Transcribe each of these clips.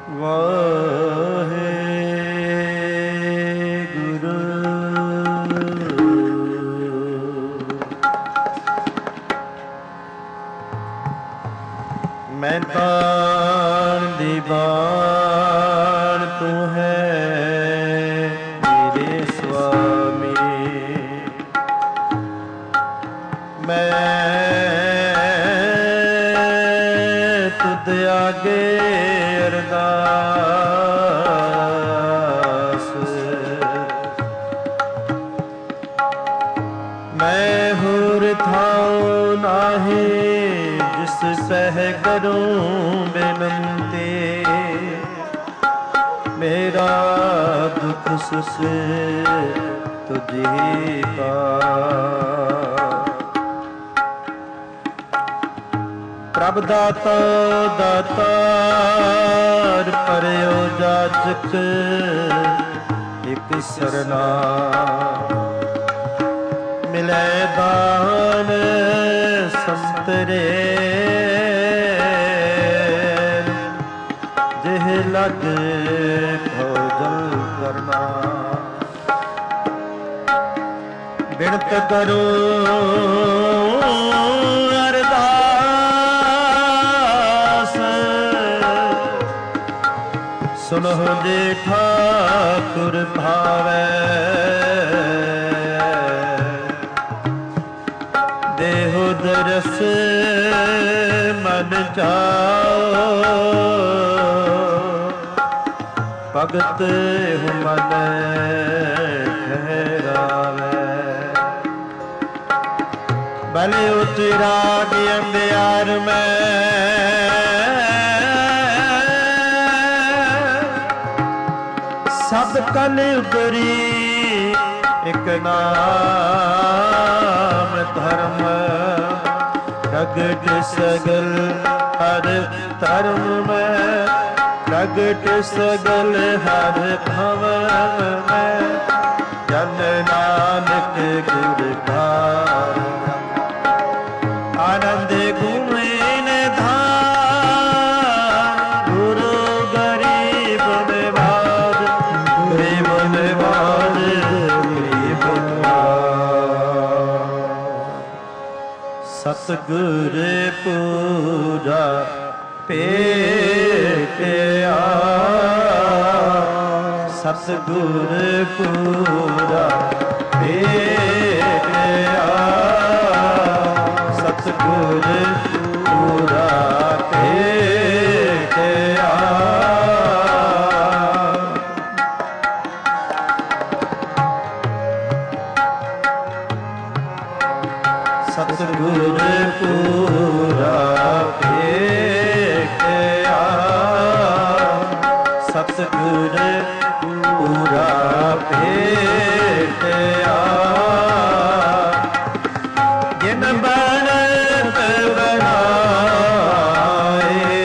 ਵਾਹਿਗੁਰੂ। ਮੈਂ ਤਾਣ ਦੀ ਬਾਣ ਤੂੰ ਹੈ ਮੇਰੇ ਸੁਆਮੀ। ਮੈਂ ਤੁਧ ਆਗੇ ਅਰਦਾਸ। ਮੈਂ ਹੋਰ ਥਾਉ ਨਾਹੀਂ ਜਿਸ ਸਹਿ ਕਰੂੰ ਬੇਨੰਤੀ। ਮੇਰਾ ਦੁੱਖ ਸੁਖ ਤੁਝੀ ਪਾ। ਪ੍ਰਭ ਦਾਤਾ ਦਾਤਾਰ ਪਰਿਓ ਜਾਚਕ ਇਕ ਸਰਨਾ। ਮਿਲੇ ਦਾਨ ਸੰਤਰੇ ਜਿਹ ਲਗ ਭੋਜਨ ਕਰਨਾ। ਬਿਨਤ ਕਰੋ ਅਰਦਾਸ। ਸੁਨਹੁ ਜੇ ਠਾਕੁਰ ਭਾਵੈ। ਦੇਹੁ ਦਰਸ ਮਨ ਚਾਓ। ਭਗਤ ਹੁ ਮਨ ਠਹਿਰਾਵੇ। ਭਲੇ ਉਤਰਾਗ ਅੰਧਿਆਰ ਮੈਂ ਸਭ ਕਲ ਉਬਰੀ। ਇਕ ਨਾਮ ਧਰਮ ਪ੍ਰਗਟ ਸਗਲ ਹਰ ਧਰਮ ਮੈਂ। ਪ੍ਰਗਟ ਸਗਲ ਹਰ ਭਵਨ ਮੈਂ। ਜਨ ਨਾਨਕ ਗੁਰ ਕਾ ਆਨੰਦ ਗੁਣ ਧਾਰ। ਗੁਰੂ ਗਰੀਬ ਨਿਵਾਜ ਗਰੀਬ ਨਿਵਾਜ ਗਰੀਬ ਨਿਵਾਜ। ਸਤਿਗੁਰ ਪੂਜਾ ਭੇਟਿਆ। ਸਤਿਗੁਰ ਪੂਜਾ ਭੇਟਿਆ। ਸਤਿਗੁਰ ਪੂਰਾ ਭੇਟਿਆ। ਸਤਿਗੁਰ ਪੂਰਾ ਭੇਟਿਆ। ਸਤਿਗੁਰ ਪੂਰਾ ਭੇਟਿਆ। ਜਿਨ ਬਣਤ ਬਣਾਏ।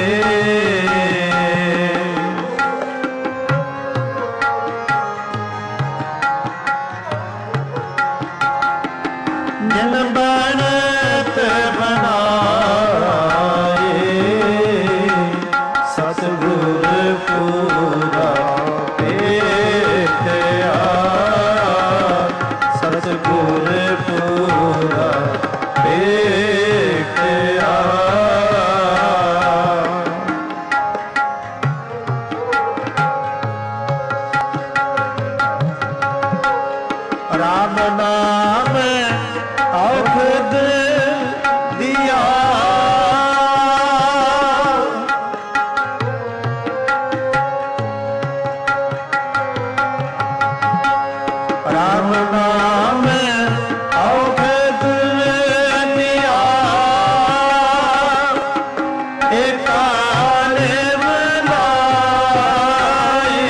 ਜਿਨ ਬਣਤ ਬਣਾਏ। ਸਤਿਗੁਰ ਪੂਰਾ ਭੇਟਿਆ। ਸਤਿਗੁਰ ਪੂਰਾ ਭੇਟਿਆ। ਰਾਮ ਨਾਮ ਔਖਦ ਦਿਆ। ਰਾਮ ਨਾਮ ਔਖਦ ਦਿਆ। ਏਕਾਲੇ ਮਨਾਏ।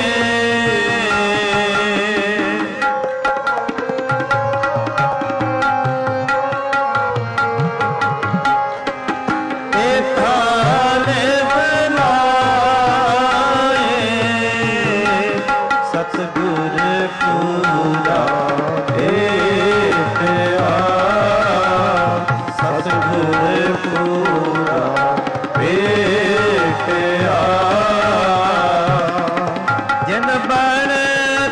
ਏਕਾਲੇ ਮਨਾਏ। ਸਤਿਗੁਰ ਪੂਰਾ ਭੇਟਿਆ। ਸਤਿਗੁਰ ਪੂਰਾ ਭੇਟਿਆ।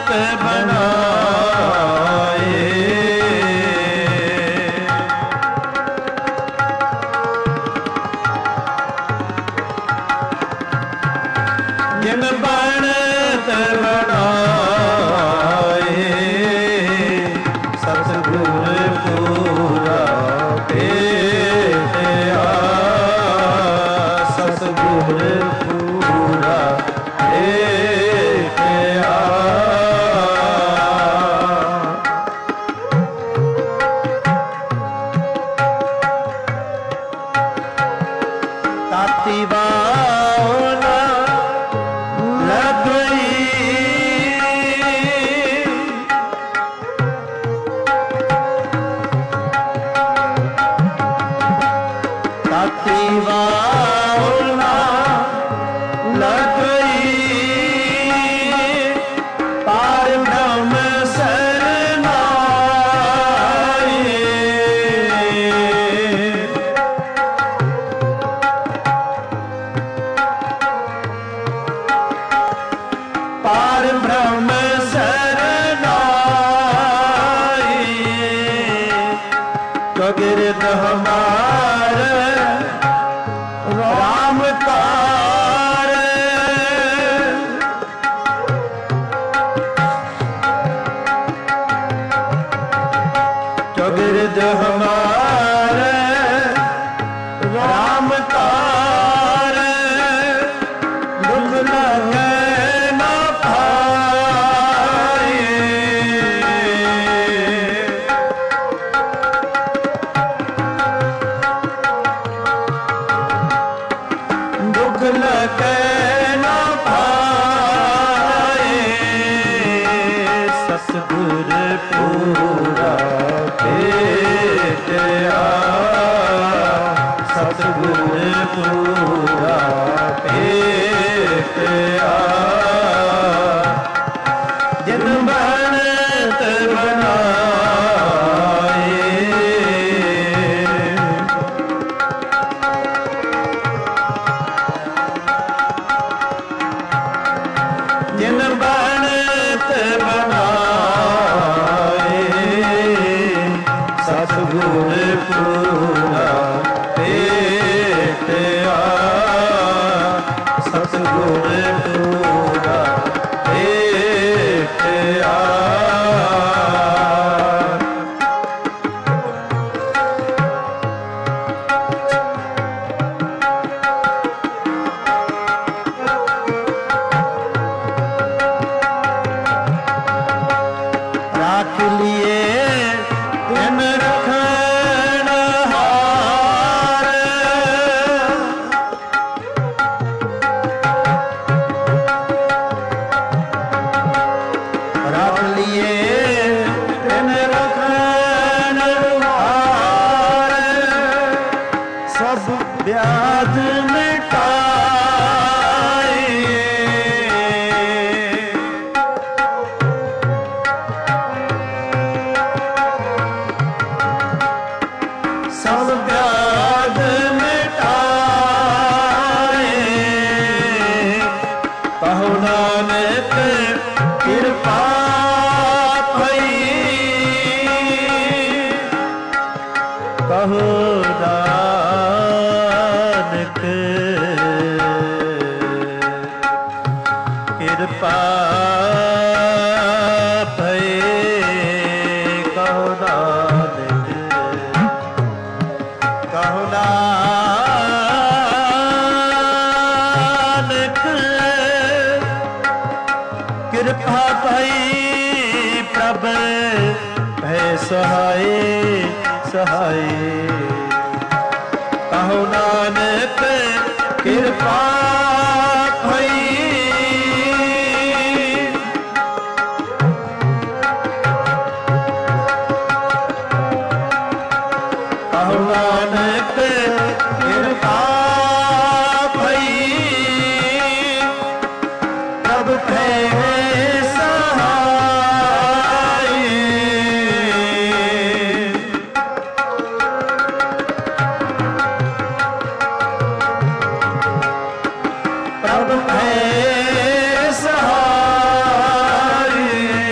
प्रभु है सहाय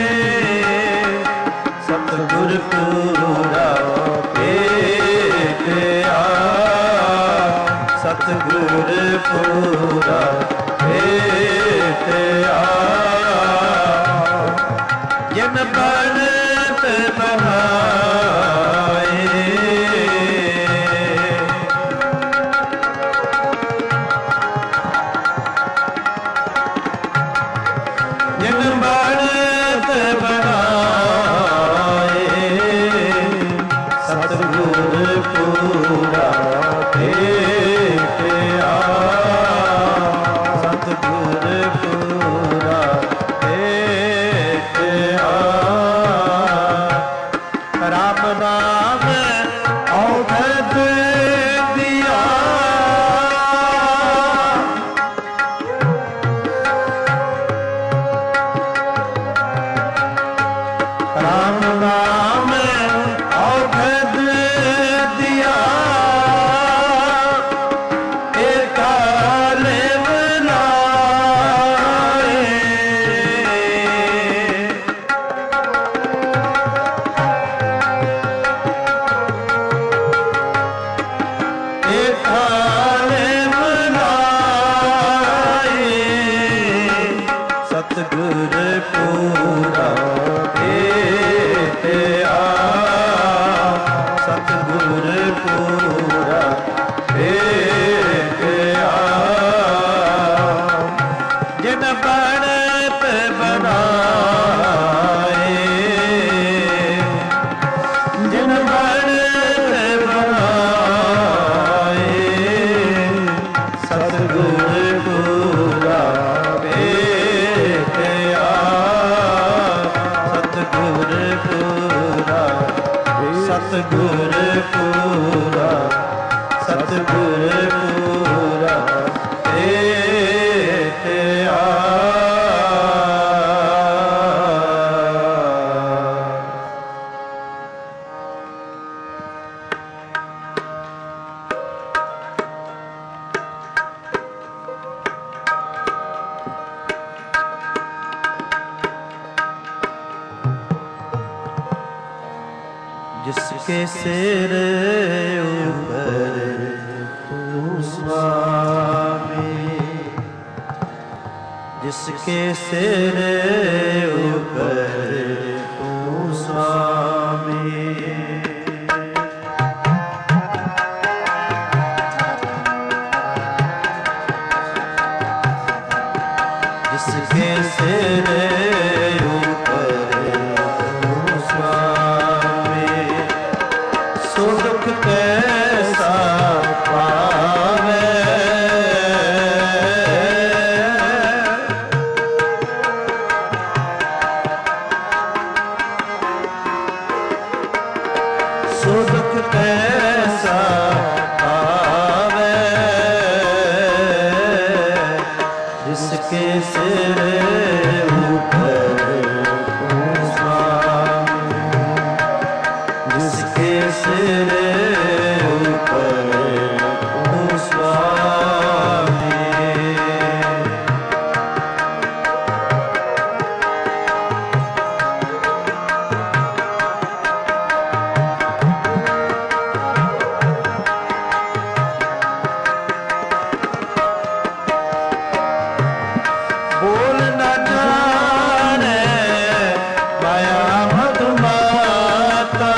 पूरा एक राम नाम औषध दिया राम नाम औषध दिया एकाले बनाए एकाले बनाए सतगुर पूरा सतगुर पूरा एक जिन बनत बनाए जिन बनत बनाए सतगुर पूरा एक सतगुर पूरा सतगुर पूरा सतगुर पूरा एक जिसके सिर ऊपर तू स्वामी जिसके सिर ऊपर तू स्वामी जिसके सिर सुख कैसा पावे सुख कैसा पावे जिसके सिर ऊपर जिसके सिर ऊपर तू स्वामी बोल न जाने माया मधुमाता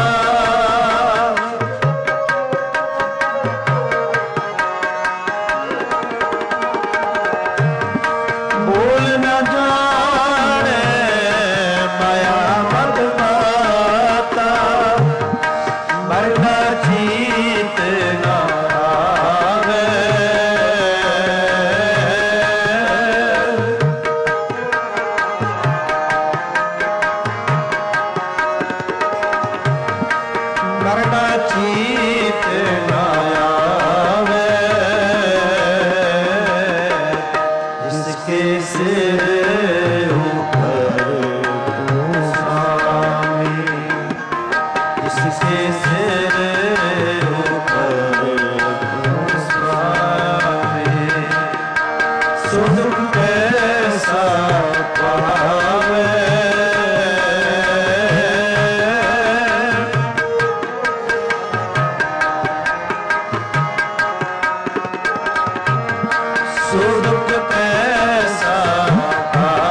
बोल न जाने माया मधुमाता मरना जीत न आवे मरना जीत न आवे जिसके सिर ऊपर तू स्वामी जिसके सिर ऊपर तू स्वामी सुख कैसा पावे सुख कैसा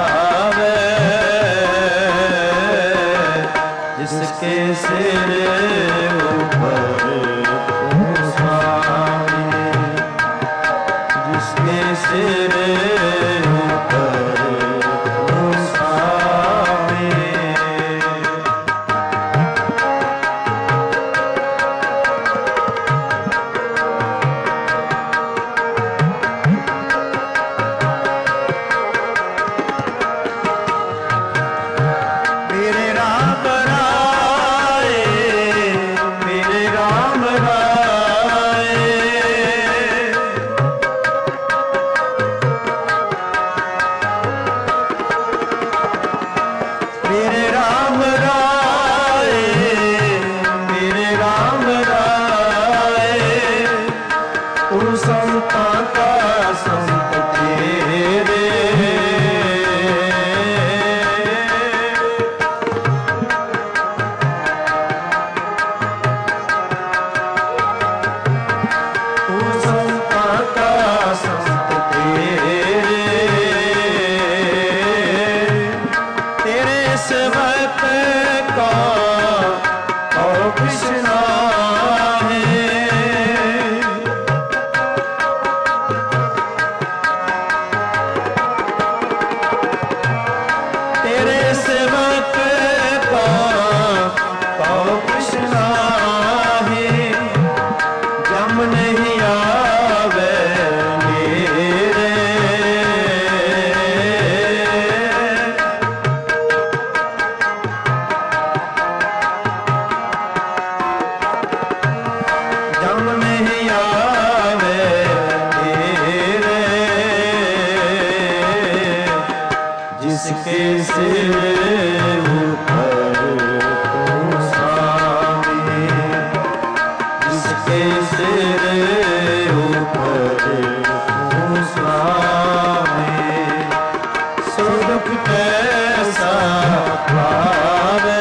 जिसके सिर ऊपर तू स्वामी, जिसके सिर ऊपर तू स्वामी, सो दुख कैसा पावे,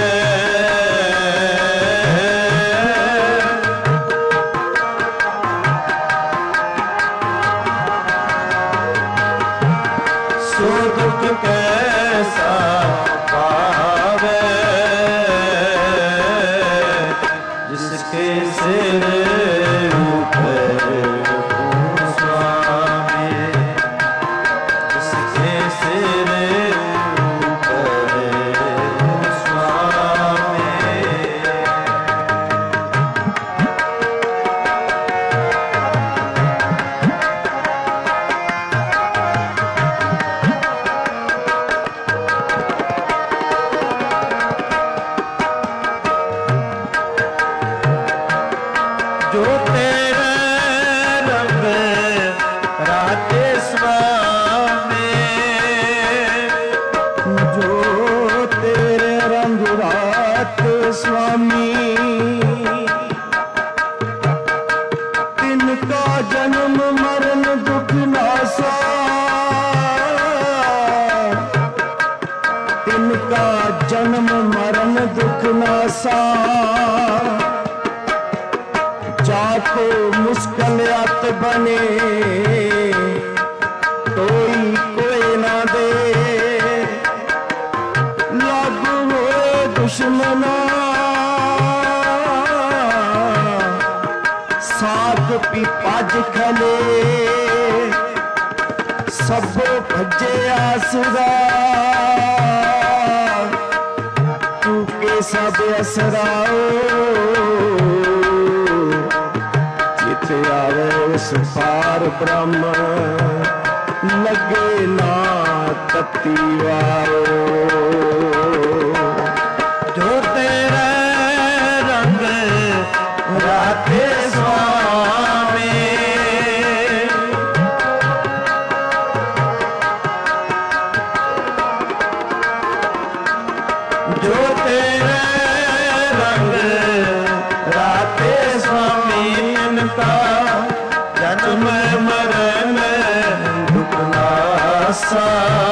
सो दुख कैसा पावे, जिसके सिर ऊपर तू स्वामी, जिसके सिर ऊपर तू स्वामी। जो तेरे रंग राते स्वामी, जो तेरे रंग रात स्वामी, तिनका जन्म मरण दुख नासा, तिनका जन्म मरण दुख नासा, जाको मुश्किल अत बने कोई ना दे, लागू होए दुश्मना साग पिपाज खले, सबो भजे आसरा तू के सब असराओ, जिथे आवे उस पार ब्रह्म लगे ना तती वाओ। जो तेरे रंग राते स्वामी, जो तेरे रंग राते स्वामी, इनका जन्म मरण दुख नासा,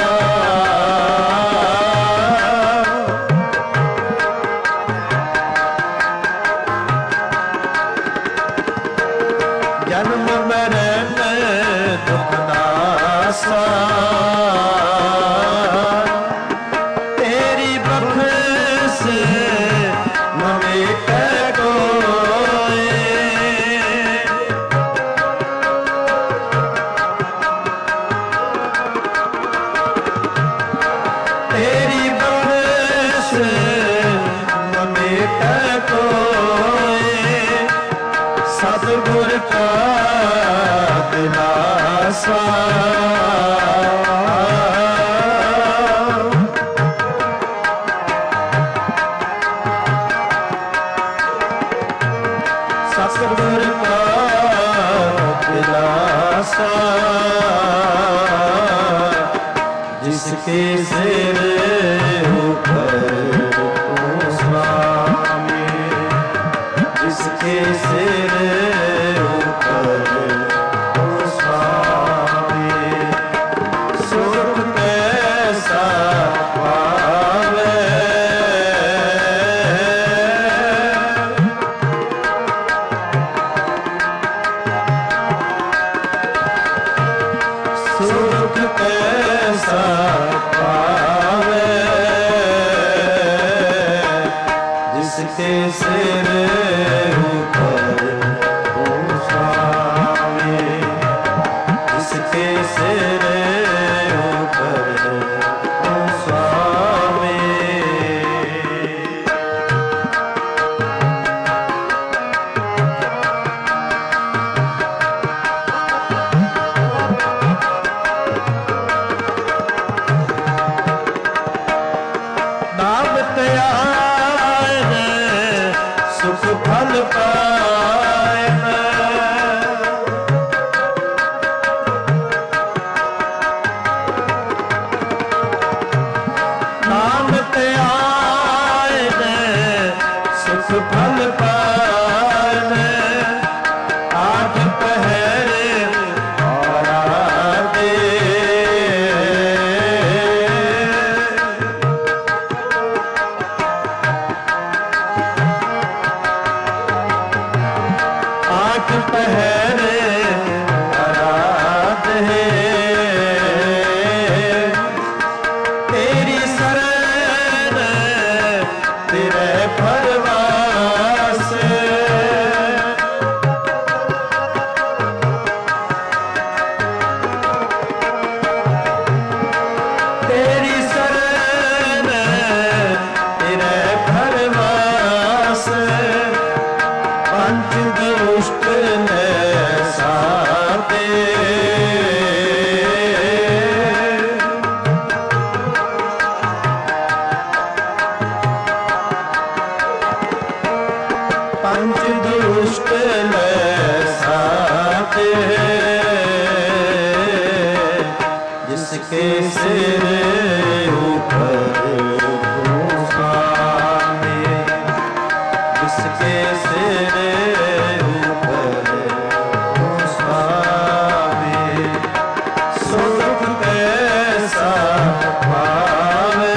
जन्म मरण दुख नासा, तेरी बख्श ममेट कोई, तेरी बख्श ममेट कोई, सतगुर का दिलासा, सतगुर का दिलासा, जिसके सिर ऊपर तू स्वामी, जिसके सिर ऊपर तू स्वामी, सुख कैसा पावे, सुख कैसा पावे, जिसके सिर ऊपर तू स्वामी। सिर ऊपर तू स्वामी, जिसके सिर ऊपर तू स्वामी, सुख कैसा पावे।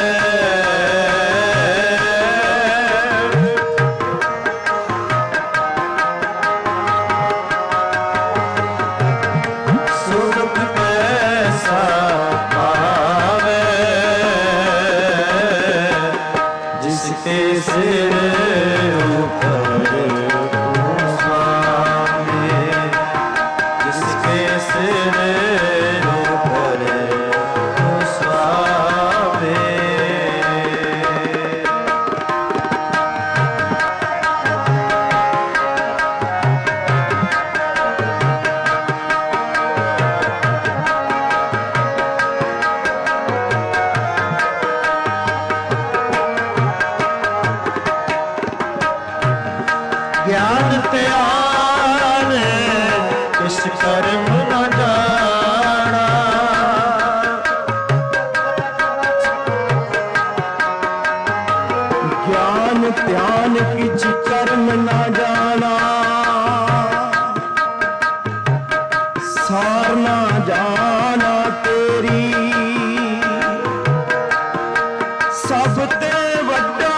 सुख कैसा पावे, जिसके सिर ऊपर तू स्वामी, जिसके सिर ऊपर तू स्वामी। ज्ञान त्यान किस कर्म न जाना, ज्ञान ध्यान किछ कर्म न जाना, सार न जाना तेरी सब ते वड्डा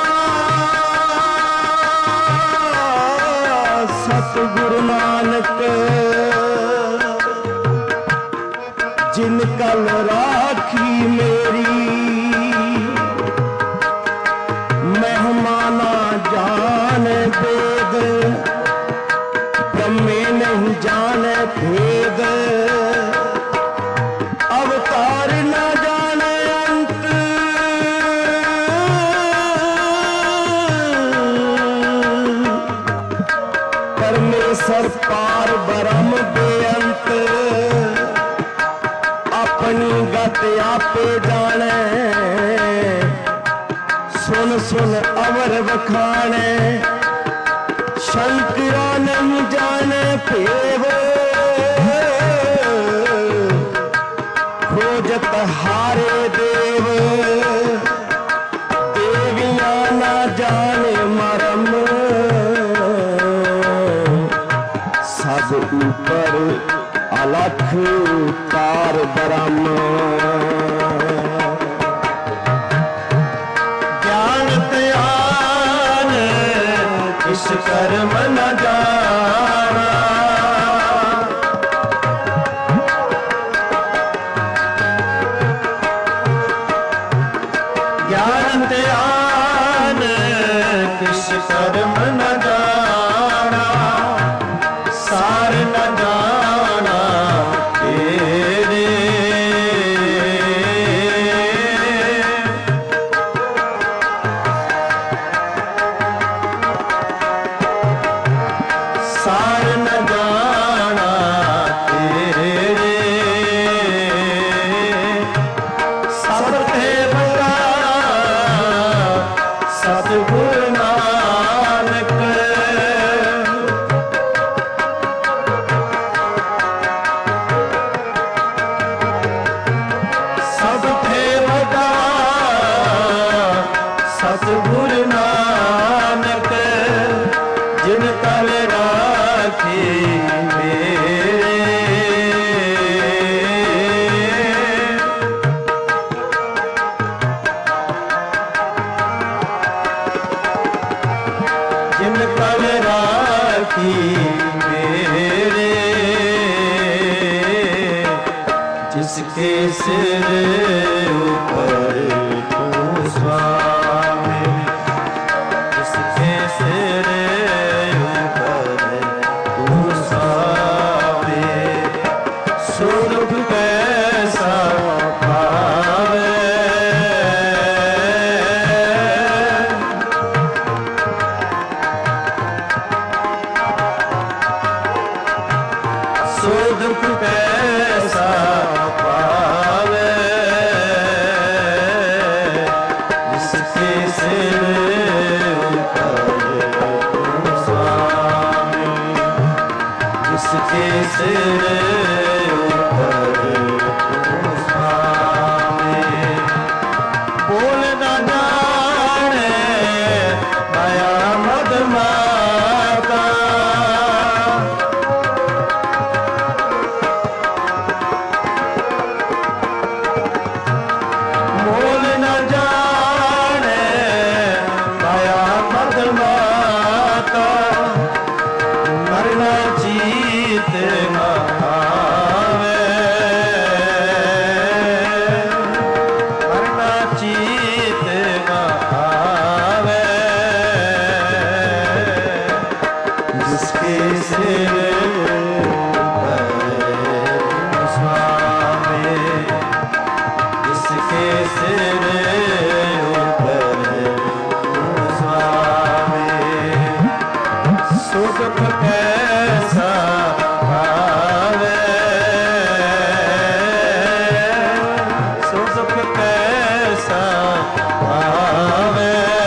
सतगुरु नानक, जिन कल राखी मेरी मेहमाना जाने वेद, ब्रह्मे नहीं जाने भेद, अवतार न जाने अंत, परमेश्वर पार ब्रह्म बेअंत, अपनी गत आपे जाने, सुन सुन अवर वखाने, शंकरा नहीं जाने भेव, खोजत हारे देव, देवियां न जाने मरम, सब ऊपर अलख पार ब्रह्म। ज्ञान त्यान किस कर्म न जाना, ज्ञान त्यान किस कर्म न जाना, सार न जाना तेरे, सार न जाना तेरे, सब थे बता सतगुरु नानक, सब थे बता सतगुरु नानक, जिन कल राखी मेरे, जिन कल राखी मेरे, जिसके सिर ऊपर तू स्वामी, जिसके सिर ऊपर तू स्वामी, सुख कैसा पावे। सुख कैसा पावे, जिसके सिर ऊपर तू स्वामी, जिसके सिर ऊपर तू स्वामी। ਸਿਰ ਉਪਰ ਤੂੰ ਸੁਆਮੀ। ਸੋ ਦੁਖ ਕੈਸਾ ਆਵੇ, ਸੋ ਦੁਖ ਕੈਸਾ ਆਵੇ,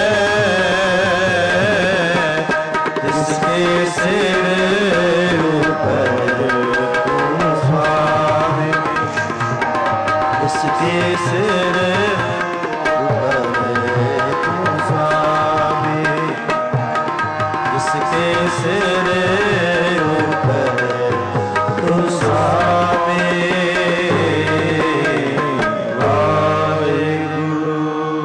ਜਿਸਕੇ ਸਿਰ ਉਪਰ ਤੂੰ ਸੁਆਮੀ। ਜਿਸਕੇ ਸਿਰ ਉਪਰ ਤੂੰ ਸੁਆਮੀ। ਜਿਸਕੇ ਸਿਰ ਉਪਰ ਤੂੰ ਸੁਆਮੀ। ਵਾਹਿਗੁਰੂ।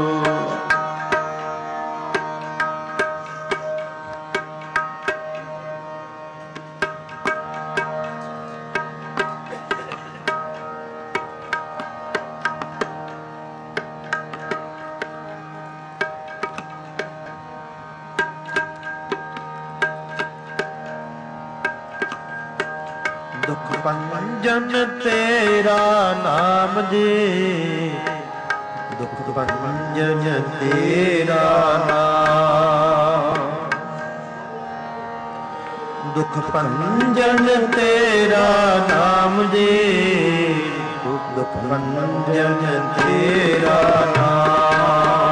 ਦੁਖ ਭੰਜਨ ਤੇਰਾ ਨਾਮ ਜੀ, ਦੁਖ ਭੰਜਨ ਤੇਰਾ ਨਾਮ। ਦੁਖ ਭੰਜਨ ਤੇਰਾ ਨਾਮ ਜੀ, ਦੁਖ ਭੰਜਨ ਤੇਰਾ ਨਾਮ।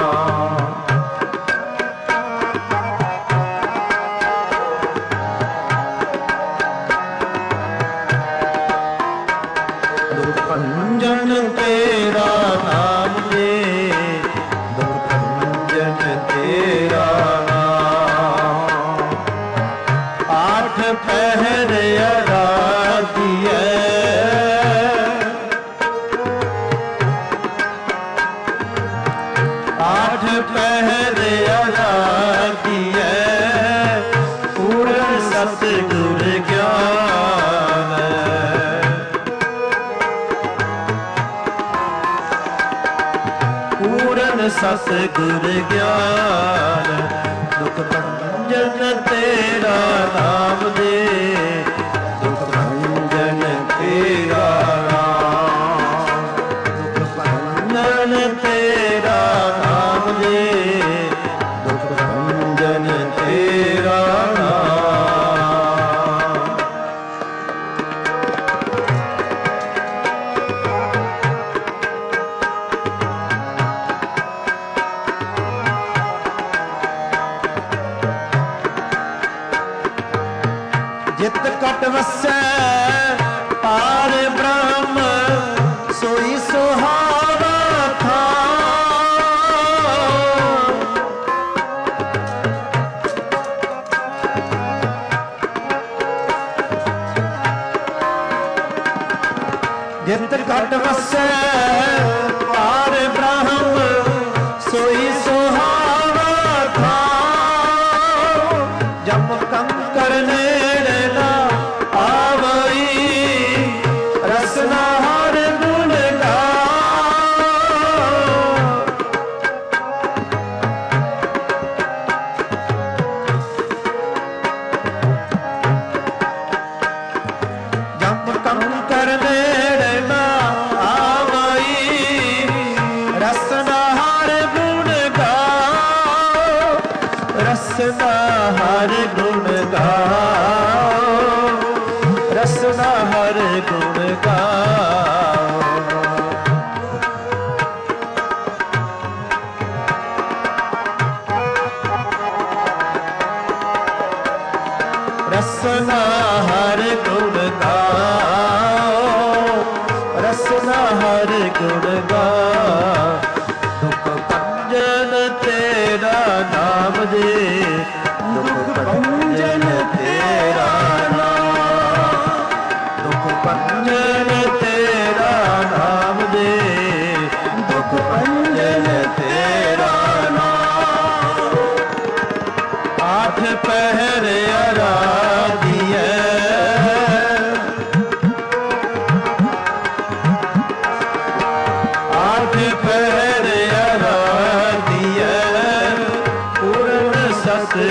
ਭੰਜਨ ਤੇਰਾ ਨਾਮ ਜੀ, ਦੁਖ ਭੰਜਨ ਤੇਰਾ ਨਾਮ। ਆਠ ਪਹਿਰ ਅਰਾਧੀਐ, ਆਠ ਪਹਿਰ ਅਰਾਧੀਐ, ਪੂਰਨ ਸਤਿਗੁਰ ਗਿਆਨ। ਪੂਰਨ ਸਤਿਗੁਰ ਗਿਆਨ। ਦੁਖ ਭੰਜਨ ਤੇਰਾ ਨਾਮ ਦੇ, ਦੁਖ ਭੰਜਨ ਤੇਰਾ ਨਾਮ। ਦੁਖ ਭੰਜਨ ਤੇਰਾ ਨਾਮ ਦੇ, ਦੁਖ ਭੰਜਨ ਤੇਰਾ ਨਾਮ। ਜਿਤ ਕਟ ਵਸੈ ਪਾਰ ਬ੍ਰਹਮ, ਸੋਈ ਸੁਹਾਵਾ ਥਾਂ। ਜਿਤ ਕਟ ਵਸੈ ਪਾਰ ਬ੍ਰਹਮ, ਸੋਈ ਸੁਹਾਵਾ ਥਾਂ। ਜਮ ਕੰਕਰ ਨੇੜੇ ਨਾ ਆਵਈ, ਰਸਨਾ ਹਰ ਗੁਣ ਗਾਓ। ਜਮ ਕੰਕਰ ਨੇੜੇ ਨਾ ਆਵਈ, ਰਸਨਾ ਹਰ ਗੁਣ ਗਾਓ। ਰਸਨਾ ਹਰ ਗੁਣ ਗਾਓ, ਰਸਨਾ ਹਰ ਗੁਣ ਗਾਓ। ਰਸਨਾ ਹਰ ਗੁਣ ਗਾਓ, ਰਸਨਾ ਹਰ ਗੁਣ ਗਾਓ। ਦੁਖ ਭੰਜਨ ਤੇਰਾ ਨਾਮ ਦੇ, ਦੁਖ ਭੰਜਨ ਤੇਰਾ ਨਾਮ। ਦੁਖ ਭੰਜਨ ਤੇਰਾ ਨਾਮ ਦੇ, ਦੁਖ ਭੰਜਨ ਤੇਰਾ ਨਾਮ। ਆਠ ਪਹਿਰ ਅਰਾਧੀਐ, ਆਠ ਪਹਿਰ ਅਰਾਧੀਐ, ਪੂਰਨ ਸਤਿ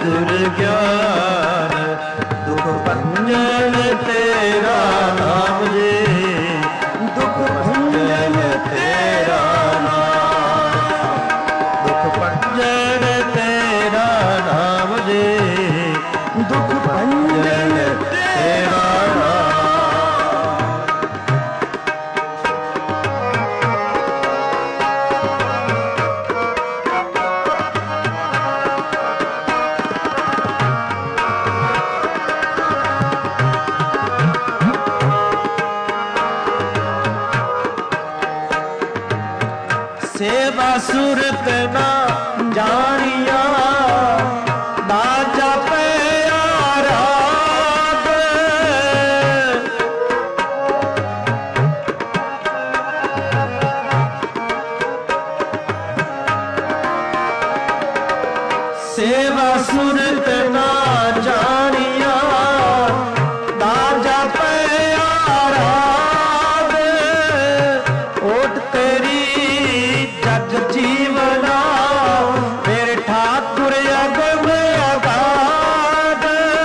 ਸਤਿਗੁਰ ਗਿਆਨ, ਦੁਖ ਭੰਜਨ ਤੇਰਾ ਨਾਮ ਜੀ, ਦੁਖ ਭੰਜਨ ਤੇਰਾ ਨਾਮ, ਦੁਖ ਭੰਜਨ ਤੇਰਾ ਨਾਮ ਜੀ, ਦੁਖ ਭੰਜਨ ਤੇਰਾ ਨਾਮ। ਸੇਵਾ ਸੁਰਤ ਨਾ ਜਾਣੀਆ, ਨਾ ਜਾਪੇ ਆਰਾਧ, ਸੇਵਾ ਸੁਰਤ ਨਾ ਜਾਣੀਆ, ਨਾ ਜਾਪੇ ਆਰਾਧ, ਓਟ ਤੇਰੀ ਜਗ ਜੀਵਨਾ, ਮੇਰੇ ਠਾਕੁਰ ਅਗਮ ਅਗਾਧ,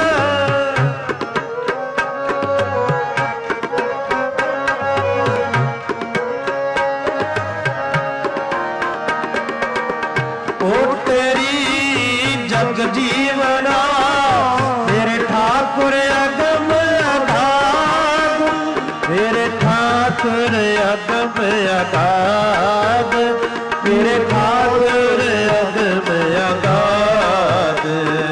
ਓਟ ਤੇਰੀ ਜਗ ਜੀਵਨਾ, ਮੇਰੇ ਠਾਕੁਰ ਅਗਮ ਅਗਾਧ, ਮੇਰੇ ਠਾਕੁਰ ਅਗਮ ਅਗਾਧ, ਮੇਰੇ ਠਾਕੁਰ ਅਗਮ ਅਗਾਧ।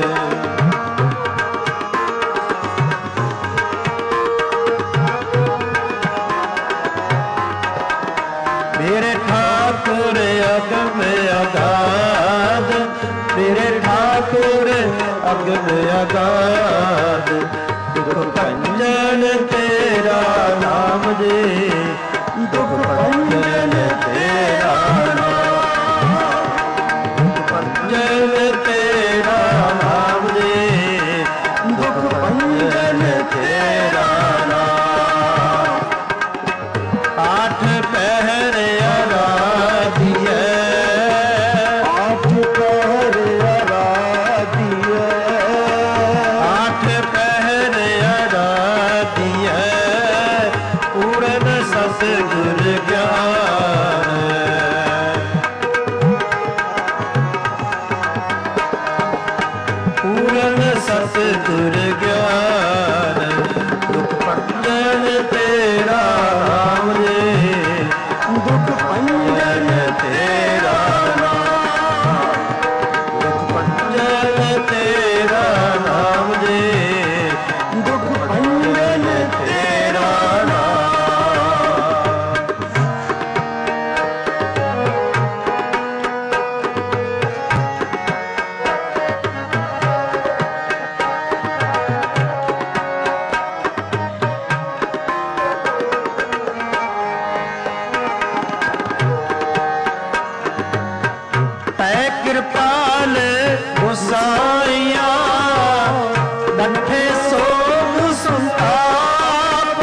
ਮੇਰੇ ਠਾਕੁਰ ਅਗਮ ਅਗਾਧ, ਮੇਰੇ ਠਾਕੁਰ ਅਗਮ ਅਗਾਧ, ਦੁਖ ਭੰਜਨ ਤੇਰਾ ਨਾਮ ਜੀ, ਦੁਖ ਭੰਜਨ ਤੇਰਾ ਨਾਮ, ਦੁਖ ਭੰਜਨ ਤੇਰਾ ਨਾਮ ਜੀ, ਦੁਖ ਭੰਜਨ ਤੇਰਾ ਨਾਮ। ਆਠ ਪਹਿਰ ਅਰਾਧੀਐ, ਆਠ ਪਹਿਰ ਅਰਾਧੀਐ, ਆਠ ਪਹਿਰ ਅਰਾਧੀਐ, ਪੂਰਨ ਸਤਿਗੁਰ ਗਿਆਨ, ਪੂਰਨ ਸਤਿਗੁਰ ਗਿਆਨ, ਦੁਖ ਭੰਜਨ ਤੇਰਾ ਨਾਮ ਜੀ, ਦੁਖ ਭੰਜਨ ਤੇਰਾ ਨਾਮ, ਦੁਖ ਭੰਜਨ ਤੇਰਾ ਨਾਮ ਜੀ, ਦੁਖ ਭੰਜਨ ਤੇਰਾ ਨਾਮ। ਤੈ ਕਿਰਪਾਲ ਗੁਸਾਈਆ, ਡੱਠੇ ਸੋਗ ਸੰਤਾਪ,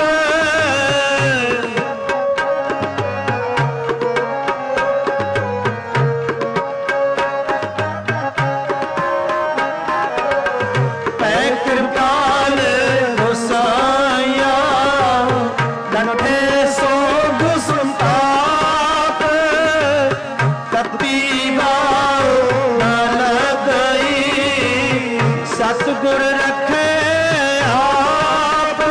ਤੈ ਕਿਰਪਾਲ ਗੁਸਾਈਆ, ਡੱਠੇ ਸੋਗ ਸੰਤਾਪ, ਕੱਤੀ ਬਾਉ ਨਾ ਲਗਈ, ਸਤਿਗੁਰ ਰੱਖੇ ਆਪ,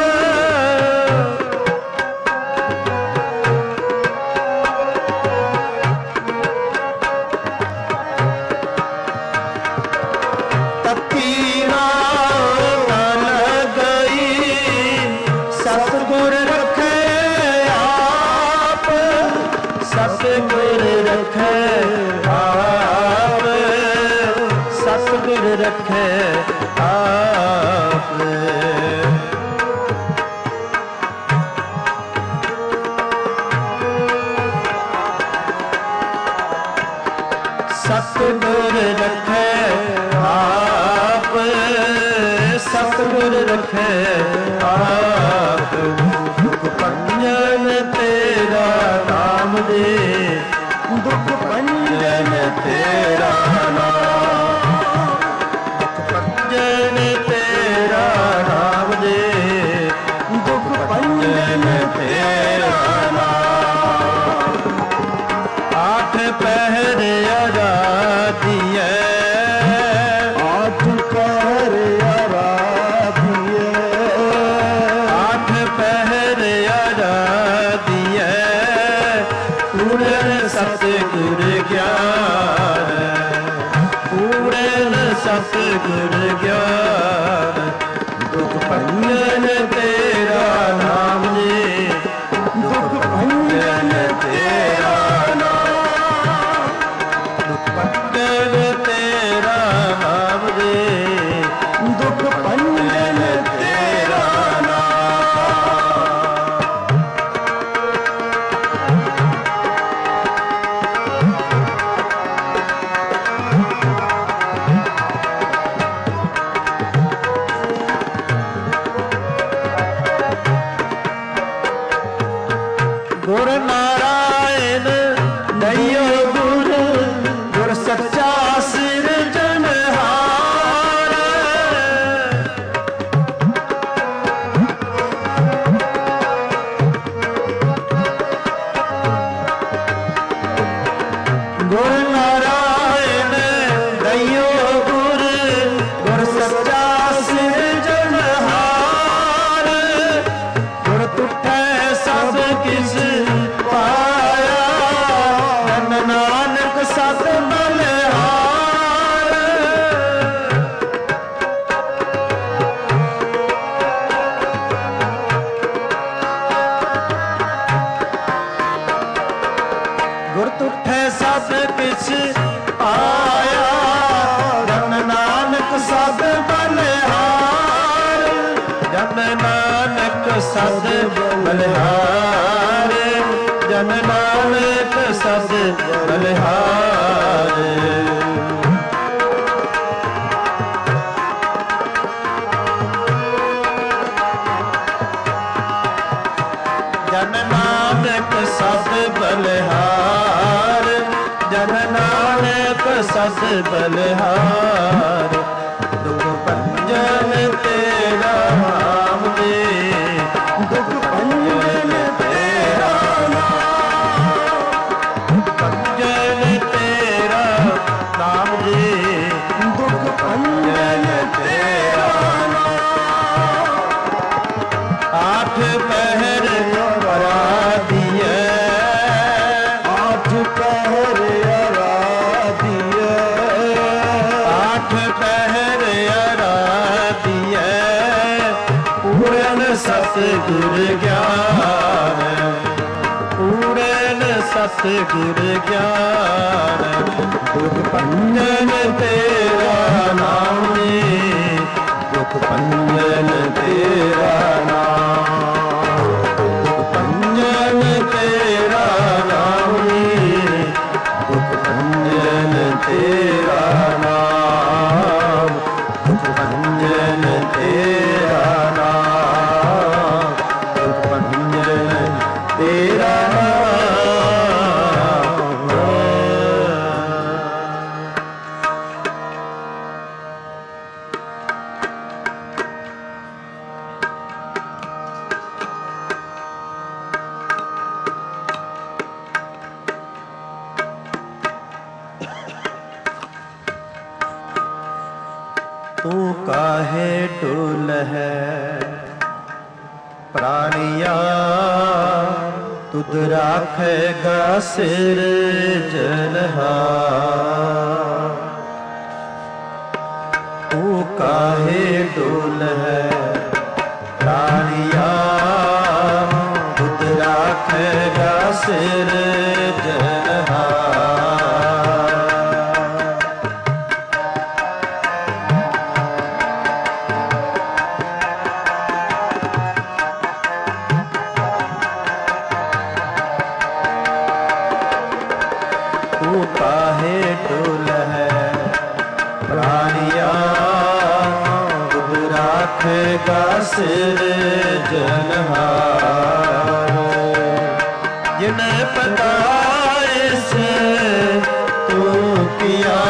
ਕੱਤੀ ਬਾਉ ਨਾ ਲਗਈ, ਸਤਿਗੁਰ ਰੱਖੇ ਆਪ, ਸਤਿਗੁਰ ਰੱਖੇ ਆਪ, ਸਤਿਗੁਰ ਰੱਖੇ ਆਪ। ਸਤਿਗੁਰ ਰੱਖੇ ਆਪ, ਸਤਿਗੁਰ ਰੱਖੇ ਆਪ, ਦੁਖ ਭੰਜਨ ਤੇਰਾ ਨਾਮ ਦੇ, ਦੁਖ ਭੰਜਨ ਤੇਰਾ ਨਾਮ, ਦੁਖ किछ आया, जन नानक सद बलिहार, जन नानक सद बलिहार, जन नानक सद बलिहार। जन नानक सद बलिहार, जन नानक सद बलिहार। दुख भंजन तेरा नाम दे, दुख भंजन तेरा नाम, भंजन तेरा नाम दे, दुख भंजन तेरा नाम। आठ पहर आराधिए, आठ पहर आराधिए, आठ पहर आराधिए, पूरन सतगुर ज्ञान, पूरन सतगुर ज्ञान। दुख भंजन तेरा नाम दे, दुख भंजन तेरा नाम, भंजन तेरा नाम दे, दुख भंजन तेरा नाम, दुख भंजन तेरा नाम, दुख भंजन तेरा नाम। तू काहे डोल है प्राणिया, तुध राखेगा सिर जनहार। तू काहे डोल है प्राणिया, तुध राखेगा सिर जनहार। तू काहे डोल है प्राणिया, तुध राखेगा सिर जनहार। जिन पैदाइश तू किया,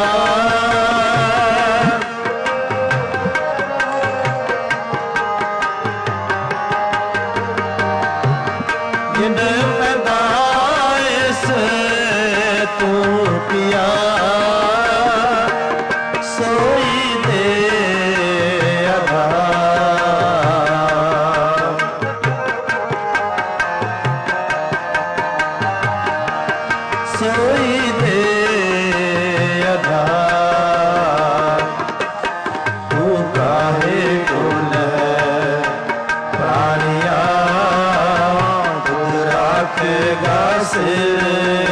जिन पैदाइश तू किया, सोई दे आधार। सोई दे आधार। तू काहे डोल है प्राणिया, तुध राखेगा सिर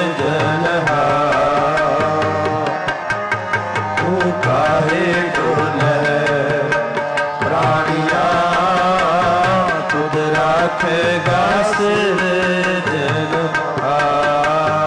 जनहार। तू काहे डोल है प्राणिया, तुध राखेगा सिर जनहार।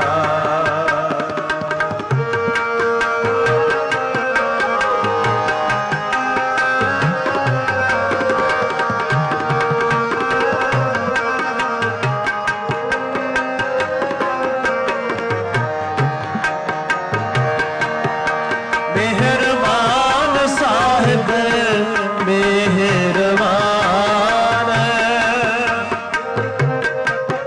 मेहरबान साहिब मेहरबान,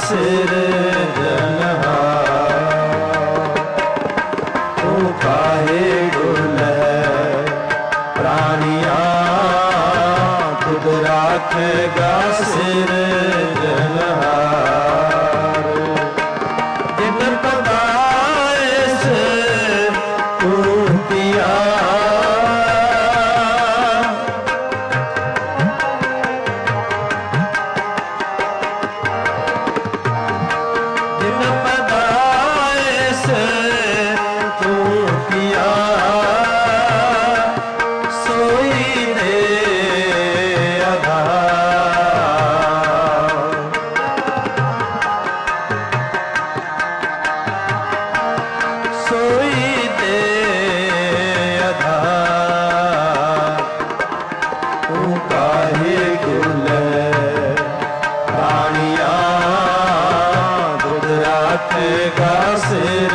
सिर जनहार तू काहे डोलै प्राणिया तुद राखेगा सिर जनहार जिन पदाइस तू पिया सिर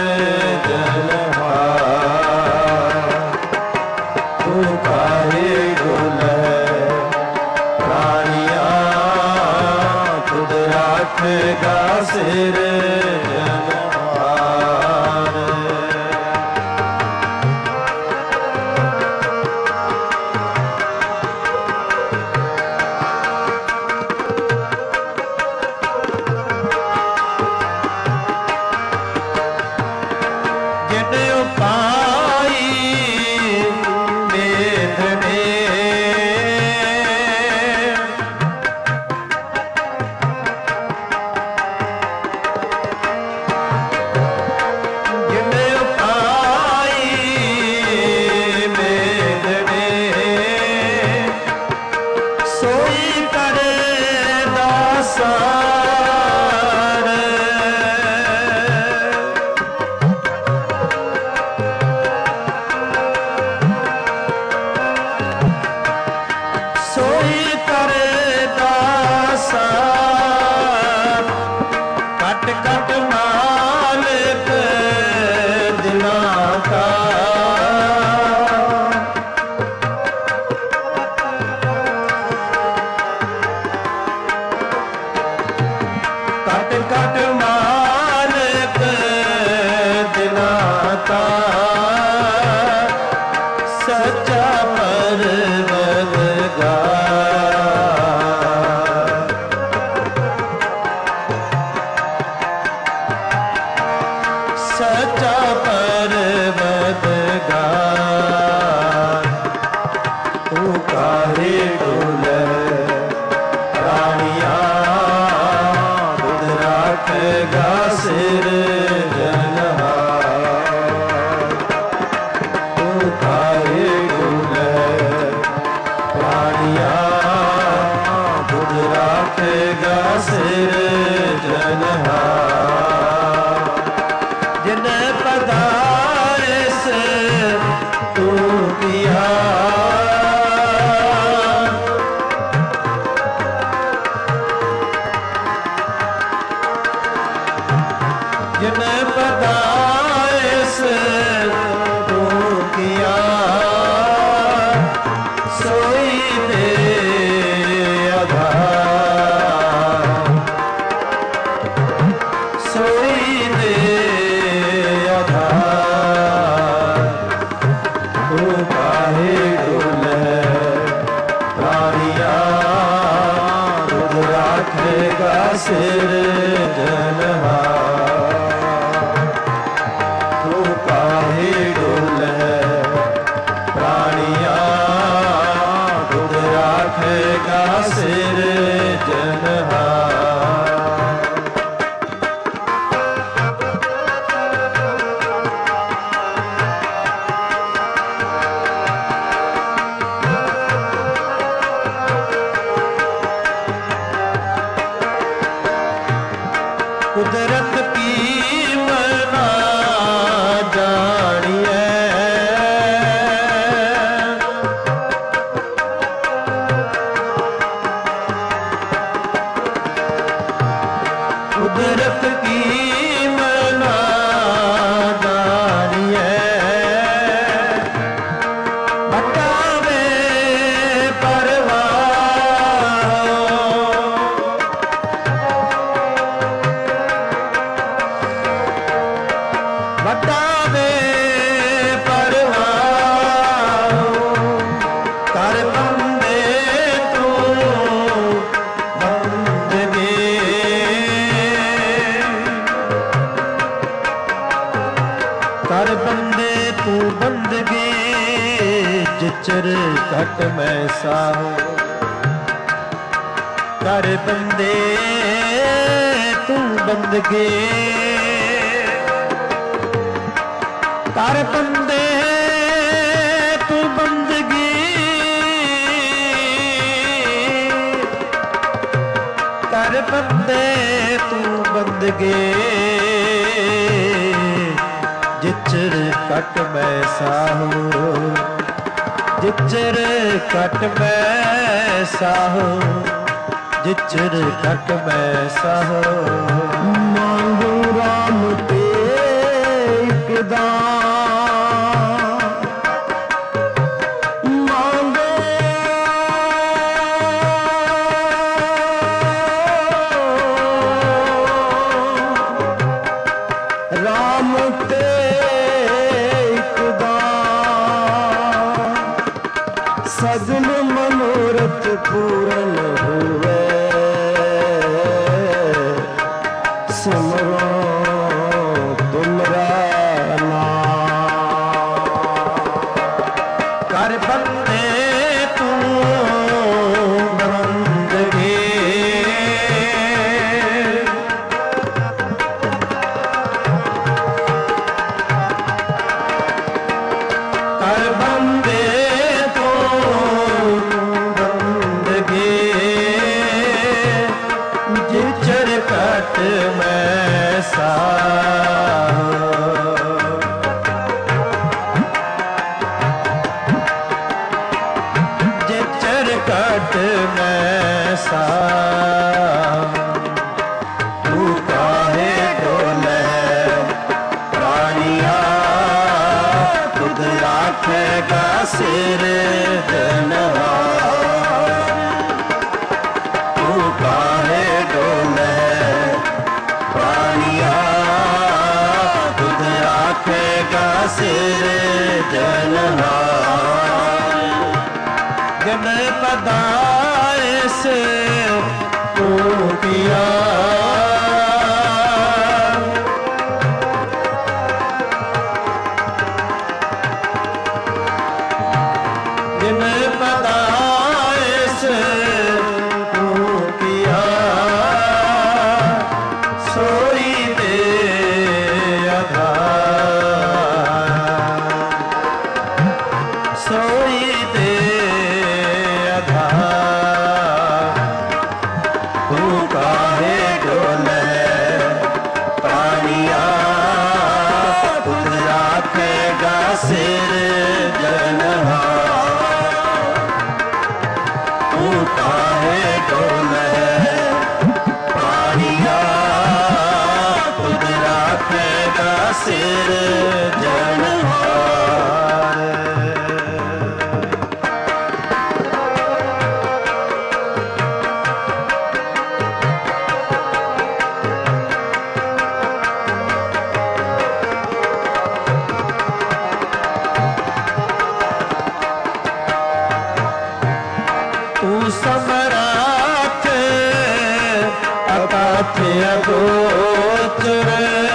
जनहार तू काहे डोलै प्राणिया तुद राखेगा सिर जनहार कट मालिक दिनाता सच्चा परवरदिगार सच्चा परवरदिगार तू काहे डोलै प्राणिया राखेगा सिर जनहार तू काहे डोलै प्राणिया तुद राखेगा सिर जनहार जिन पदाइस तू किया जिन पदाइस तू किया सोई दे आधार सोई दे आधार तू काहे जिचर घट मैं साहो कर बंदे तू बंदगे कर बंदे तू बंदगी कर बंदे तू बंदगे जिचर कट मैं साहो जिचर कट मैं साहो जिचर कट मैं साहो मांगू राम ते एक दान मांगो राम ते एक दान सजन मनोरथ पूरन हुए सिमरो तुमरा नाम कर बंदे तू बंदगे कर बंदे तू बंदगे जिचर कट मैं साहो जिचर कट मैं साहो तू काहे डोले प्राणिया खुद राखेगा सिर जनहार तू काहे डोले प्राणिया खुद राखेगा सिर जनहार जन पदाए से तू किया जिन पदाए से तू किया सोई दे आधार सोई दे आधार तू काहे डोले प्राणिया खुद राखेगा सिर जनहार तू काहे डोले प्राणिया खुद राखेगा सिर जनहार तू समराथ अकाथ अगोचर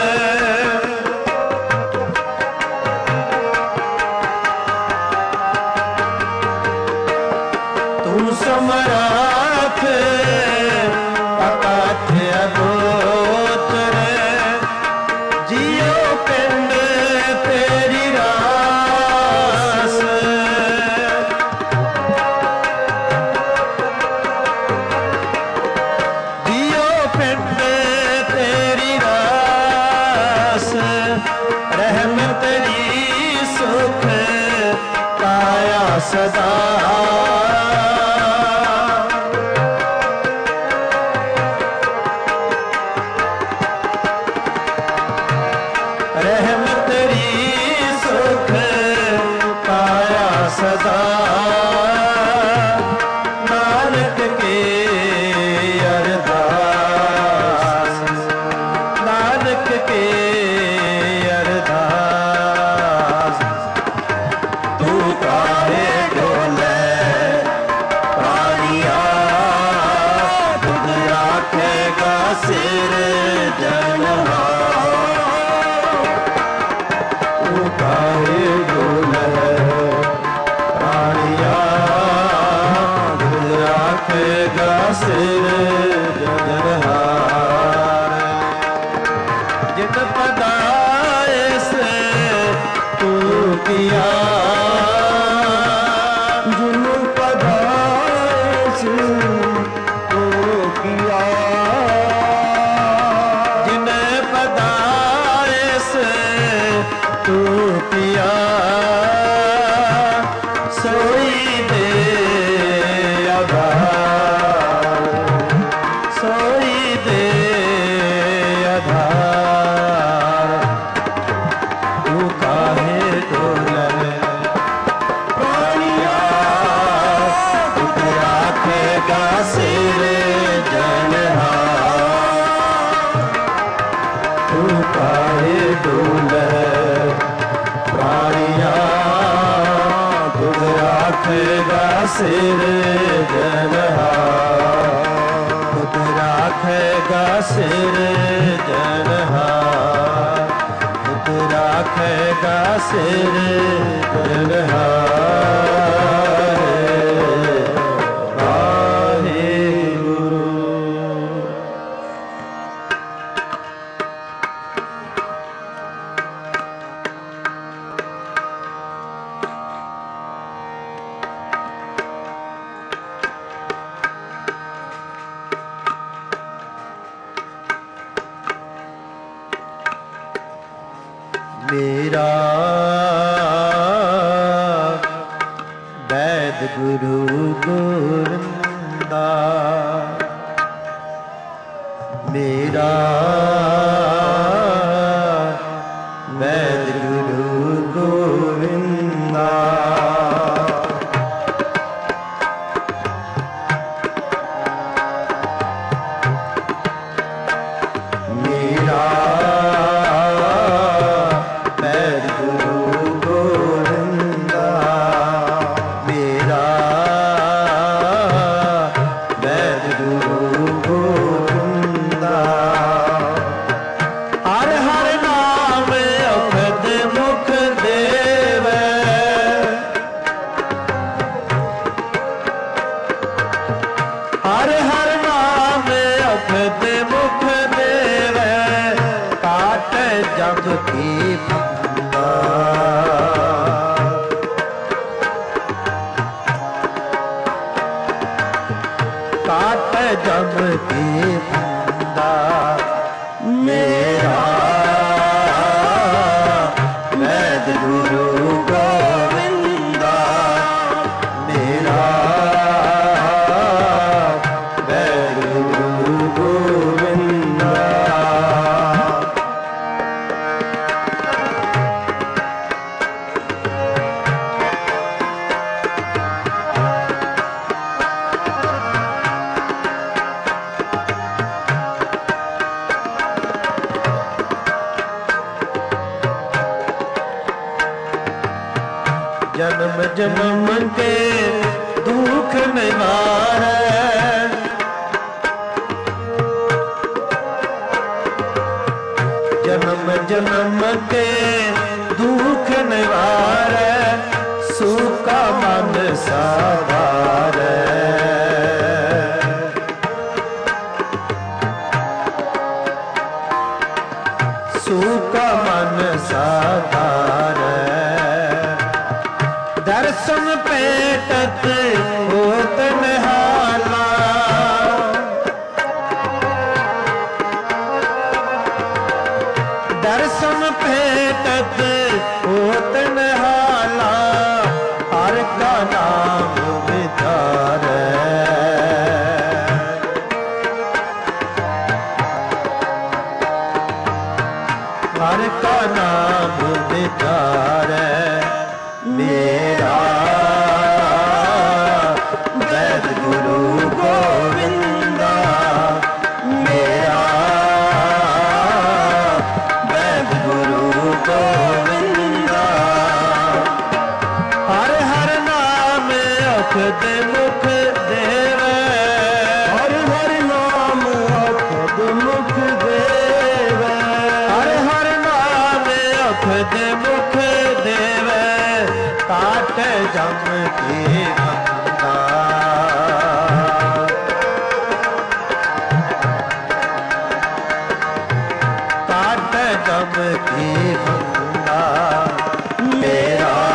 तू समराथ अकाथ अगोचर जियो पिंड तेरी रास जियो पिंड तेरी रास रहमत तेरी सुख पाया सदा रहमत तेरी सुख पाया सदा नानक के अरदास नानक के अरदास तू काहे डोले पिया जिन पदाइश तो किया जिन पदाइश तू पिया सोई दे आधार सोई दे आधार तू काहे डोले प्राणिया तुझे आखेगा सिर जनहार तू काहे डोले प्राणिया तुझे आखेगा सिर जनहार तुझे आखेगा सिर जनहार तुझे आखेगा सिर जनहार वाहेगुरु। मेरा वैद गुरु गोविंदा मेरा वैद गुरु गोविंदा मेरा हर हर नाम अखद मुख देवे काट जब की फंदा काट जब की फंदा मेरा वैद गुरु गोविंदा मेरा जन्म जन्म के दुख निवारे जन्म जन्म के दुख निवारे सूखा मन साधारे सूखा मन साधारे दर्शन पेटत होत निहाला दर्शन पेटत होत निहाला हर का नाम विचारे हर का नाम विचारे मेरा वैद गुरु गोविंदा मेरा वैद गुरु गोविंदा हर हर नाम अखद मुख देवे हर हर नाम अखद मुख देवे हर हर नाम अखद मुख देवे काट जम की फंदा काट जम की फंदा मेरा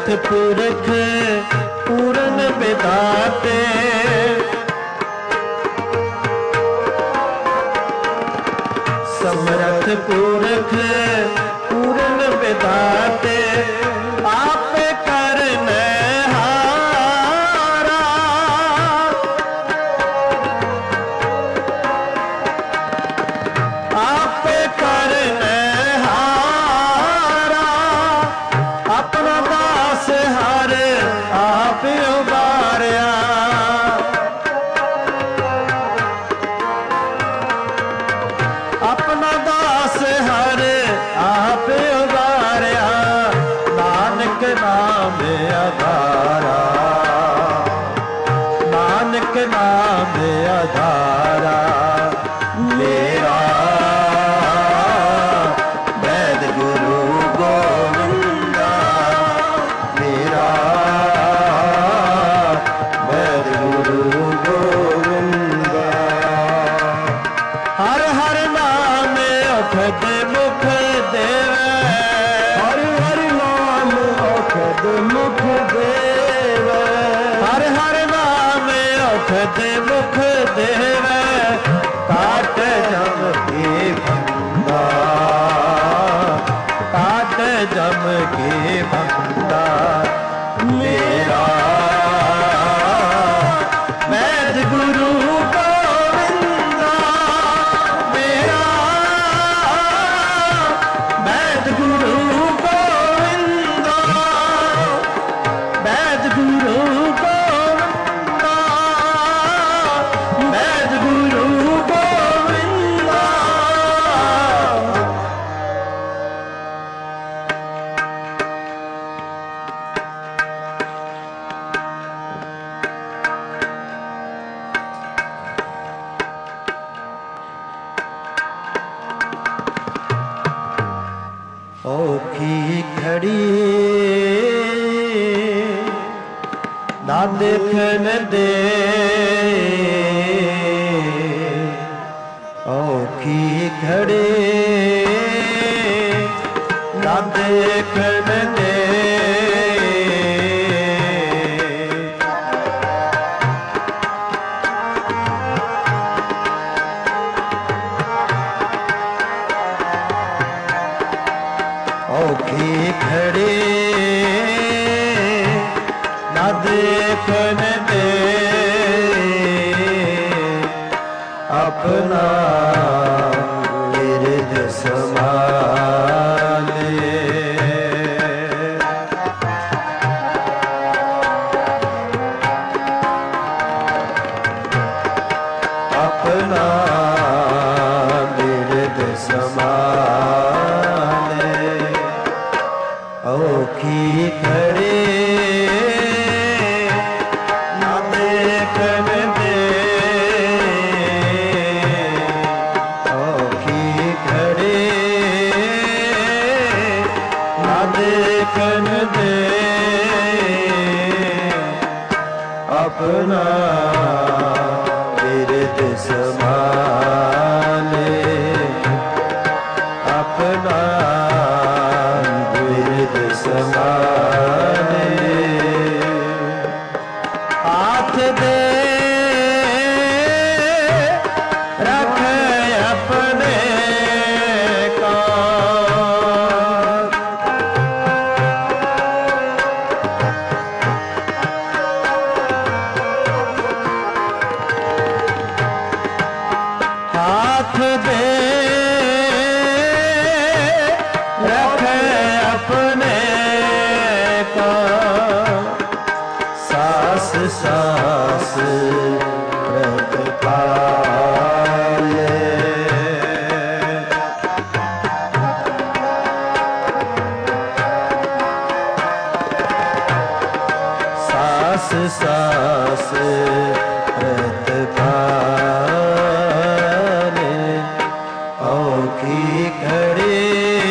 पुरख पूरन विधाते, समरथ पुरख पूरन विधाते, आप करने हारा, आप करने हारा, अपना दास हर आप उबारिया, अपना दास हर आप उबारिया, नानक नाम आधारा, नानक नाम आधारा, मेरा वैद गुरु गोविंदा, मेरा वैद गुरु गोविंदा। हर हर नाम अखद मुख देवे, हर हर नाम अखद मुख देवे, हर हर नाम अखद मुख देवे, काट जम के बंदा, काट जम के बंदा, मेरा वैद गुरु गोविंदा, मेरा वैद गुरु गोविंदा, वैद गुरु गोविंदा, वैद गुरु गोविंदा। औखी खड़ी ना देखन दे, औखी खड़ी ना देखन दे, औखी खड़ी ना देखन दे, अपना गिरद संभाले, अपना गिरद संभाले, औखी खड़ी ना देखन दे, औखी खड़ी ना देखन दे, अपना गिरद संभाले, अपना गिरद संभाले, हाथ दे रख अपने का, हाथ दे रख अपने का, सास सास रख पाले, सास सास रख पाले, औखी खड़ी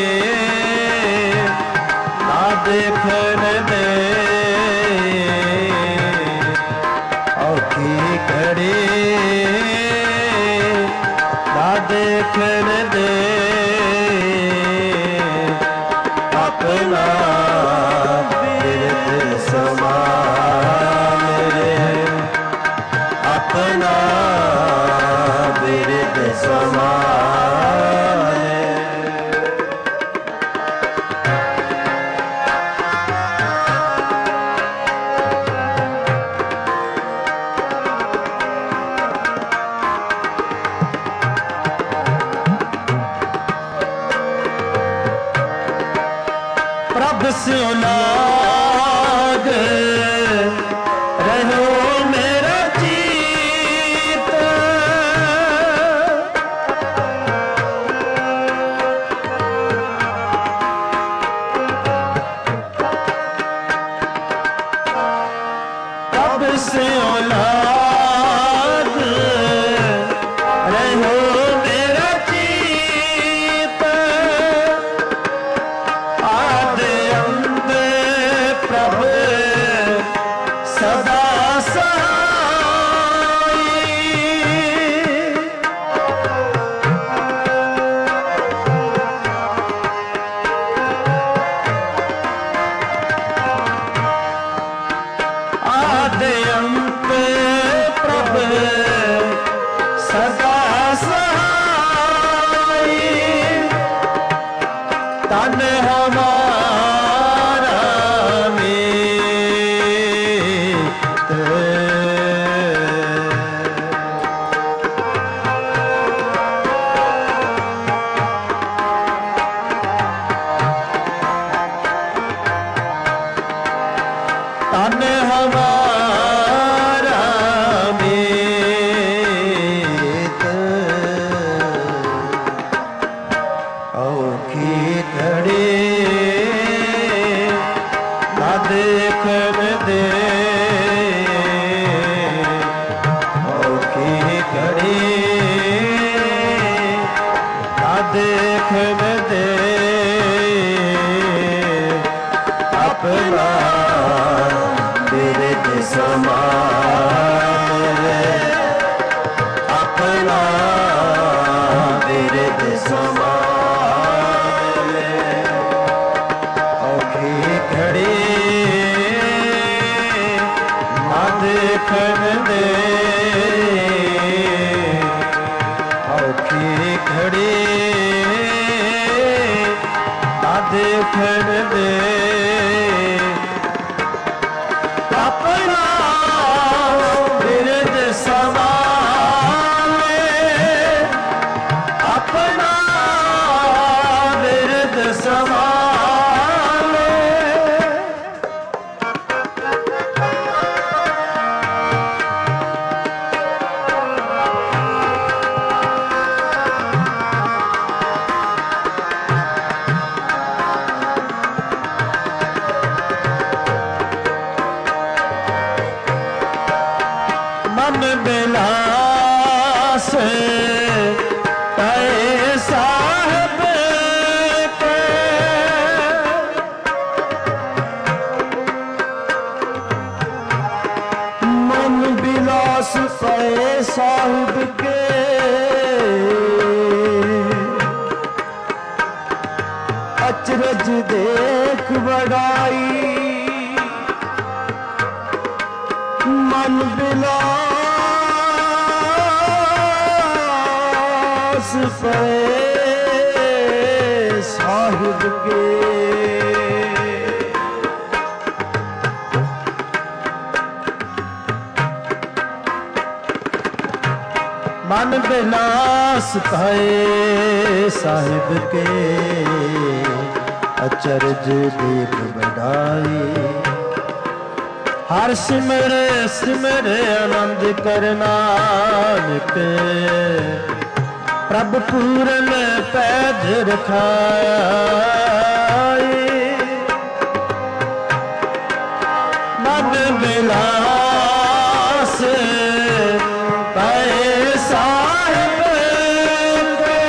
ना देखन दे, औखी खड़ी ना देखन दे, अपना गिरद अब से औलाद रहो मेरा चित आदि अंत प्रभु सदा तन हमारा मीत तन हमारा मीत औखी घड़ी ना देखन दे औखी घड़ी ना देखन दे अपना बिरद समान अपना बिरद समान औखी घड़ी ना देखन दे औखी घड़ी ना देखन दे अपना बिरद संभाले अपना बिरद संभाले मन बिलास पाए साहब के मन बिलास पाए साहिब के अचरज देख बड़ाई मन बिलास पे साहिब के मन बिलास पाए साहिब के अचरज देख बढ़ाई हर सिमर सिमर आनंद करनानक प्रभु पूरन पैज रखाए मन बिलास पाए साहिब के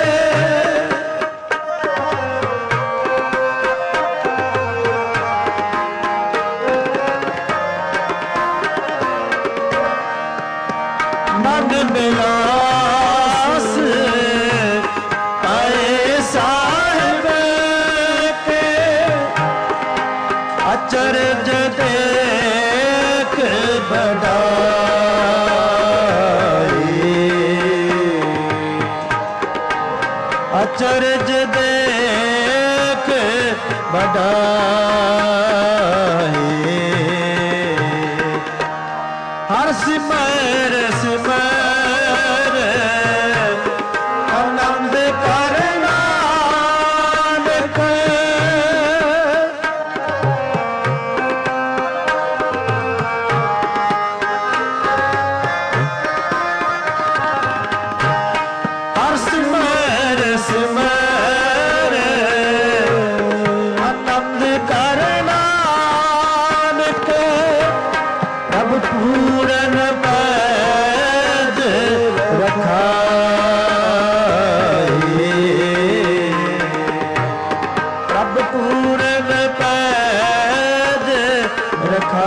मन बिलास पाए साहिब के अचरज देख बढ़ाई अचरज देख बढ़ाई हर सिमर सिमर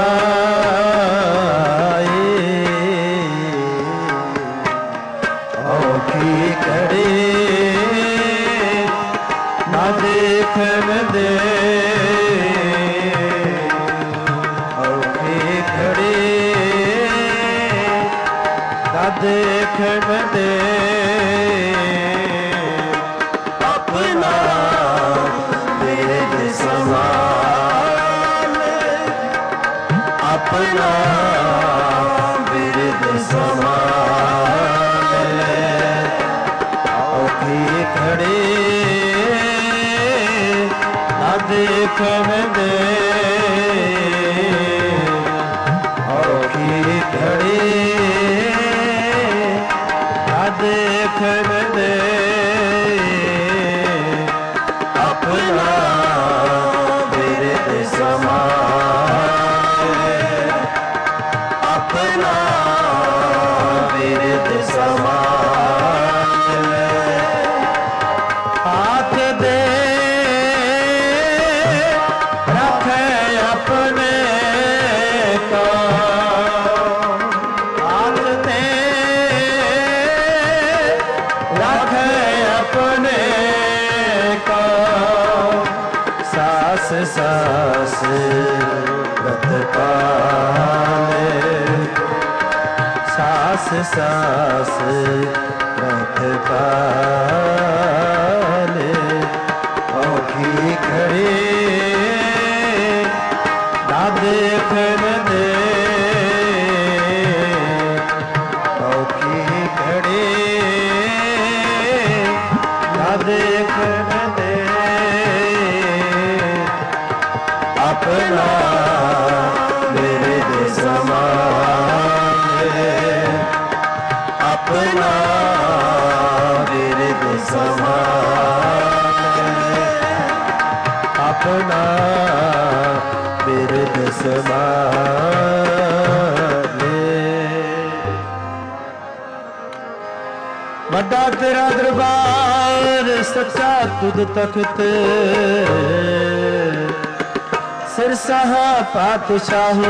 ਔਖੀ ਘੜੀ ਨਾ ਦੇਖਣ ਦੇ, ਔਖੀ ਘੜੀ ਨਾ ਦੇਖਣ ਦੇ, ਆਪਣਾ ਬਿਰਦ ਸਮਾਨ, ਆਪਣਾ ਬਿਰਦ ਸਮਾਨ, ਔਖੀ ਘੜੀ ਨਾ ਦੇਖਣ ਦੇ, ਔਖੀ ਘੜੀ ਨਾ ਦੇਖਣ ਦੇ, ਆਪਣਾ ਬਿਰਦ ਸਮਾਨ, ਆਪਣਾ ਬਿਰਦ ਸਮਾਨ, ਹਾਥ ਦੇ ਰੱਖੇ ਆਪਣੇ ਕੋ, ਹਾਥ ਦੇ ਰੱਖੇ ਆਪਣੇ ਕੋ, ਸਾਸ ਸਾਸ ਰਤ ਪਾਲੇ, ਸਾਸ ਸਾਸ ਰਤ ਪਾਲੇ, ਔਖੀ ਘੜੀ ਨਾ ਦੇਖਣ ਦੇ, ਔਖੀ ਘੜੀ ਨਾ ਦੇਖਣ ਦੇ, ਆਪਣਾ ਬਿਰਦ ਸਮਾਨ, ਆਪਣਾ ਬਿਰਦ ਸਮਾਨ, ਆਪਣਾ ਬਿਰਦ ਸਮਾਨ। ਵੱਡਾ ਤੇਰਾ ਦਰਬਾਰ ਸੱਚਾ ਤੁਧ ਤਖਤ, ਸਿਰਸਾ ਪਾਤਸ਼ਾਹ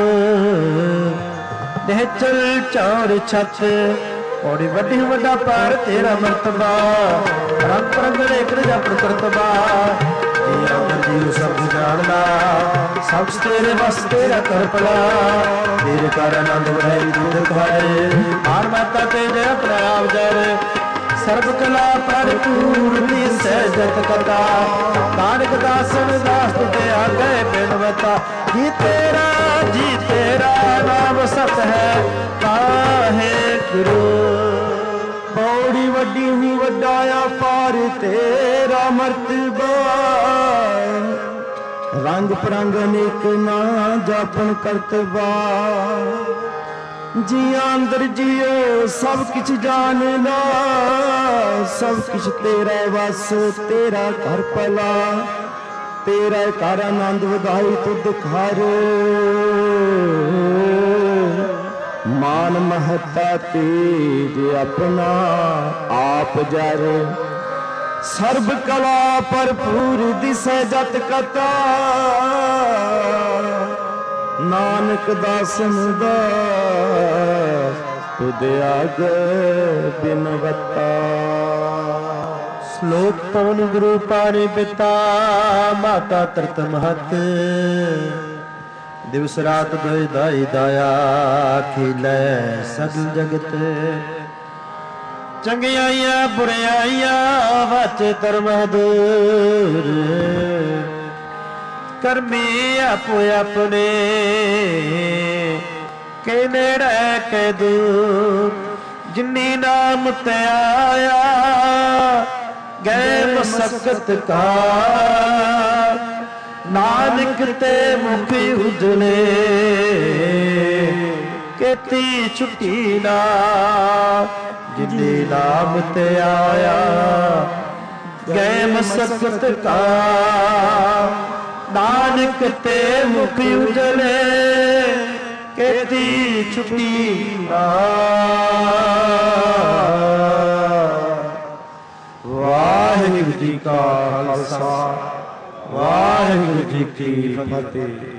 ਨਿਹਚਲ ਚੌੜ ਛੱਤ, ਔੜੀ ਵੱਡੀ ਵੱਡਾ ਪਾਰ ਤੇਰਾ ਮਰਤਬਾ, ਰੰਗ ਪ੍ਰੰਗੜੇ ਕਰ ਜਪਨ ਕਰਤਬਾ, ਜੀਆ ਜੀਉ ਸਭ ਜਾਣਦਾ, ਸਭ ਤੇਰੇ ਵਸ ਤੇਰਾ ਕਰ ਭਲਾ, ਤੇਰੇ ਕਰ ਆਨੰਦ ਵਧਾਈ ਦੁਧ ਖਾਏ, ਮਾਰ ਮਾਤਾ ਤੇ ਜੈ ਆਪਣਾ ਆਪ ਜਰ, ਸਰਬ ਕਲਾ ਭਰਪੂਰ ਦੀ ਸਹਿਜਤ ਕਥਾ, ਨਾਨਕ ਦਾਸਨ ਦਾਸ ਤੇ ਆਗੇ ਬਿਨਵਤਾ, ਜੀ ਤੇਰਾ ਨਾਮ ਸਤ ਹੈ ਵਾਹਿਗੁਰੂ। ਬੜੀ ਵੱਡੀ ਹੀ ਵੱਡਾ ਅਪਾਰ ਤੇਰਾ ਮਰਤਬਾ, ਰੰਗ ਪ੍ਰੰਗ ਅਨੇਕ ਨਾ ਜਾਪਨ ਕਰਤਬਾ, ਜੀਆਂ ਅੰਦਰ ਜੀਓ ਸਭ ਕਿਛ ਜਾਣਦਾ, ਸਭ ਕਿਛ ਤੇਰਾ ਵਸ ਤੇਰਾ ਘਰ ਭਲਾ, ਤੇਰਾ ਘਰ ਆਨੰਦ ਵਧਾਈ ਤੁਧ ਘਰ, ਮਾਨ ਮਹੱਤਾ ਤੇਜ ਆਪਣਾ ਆਪ ਜਰ, ਸਰਬ ਕਲਾ ਭਰਪੂਰ ਦਿਸੈ ਜਤ ਕਥਾ, ਨਾਨਕ ਦਾਸਨ ਦਾਸ ਤੁਧ ਆਗੇ ਬਿਨਵਤਾ। ਸ਼ਲੋਕ ਪਵਨ ਗੁਰੂ ਪਾਰੇ ਪਿਤਾ, ਮਾਤਾ ਤਰਤ ਮਹਤ, ਦਿਵਸ ਰਾਤ ਦੋਇ ਦਾਈ ਦਾਇਆ, ਖੀਲੇ ਸਗਲ ਜਗਤ, ਚੰਗਿਆਈਆਂ ਬੁਰਿਆਈਆਂ ਵਾਚੇ ਧਰਮ ਦੂਰ, ਕਰਮੀ ਆਪੋ ਆਪਣੇ ਕੇ ਨੇੜੇ ਕੇ ਦੂਰ, ਜਿਨੀ ਨਾਮ ਤੇ ਆਇਆ ਗਏ ਮਸਕਤ ਕਾ, ਨਾਨਕ ਤੇ ਮੁਖ ਉਜਲੇ ਕੀਤੀ ਛੁੱਟੀ ਨਾ, ਜਿਨੇ ਨਾਮ ਤੇ ਆਇਆ ਗਏ ਮਸਕਤ ਕਾ, ਨਾਨਕ ਤੇ ਮੁਖ ਉਜਲੇ ਕੀਤੀ ਛੁੱਟੀ ਨਾ। ਵਾਹਿਗੁਰੂ ਜੀ ਕਾ ਖਾਲਸਾ, ਵਾਹਿਗੁਰੂ ਜੀ ਕੀ ਫਤਿਹ।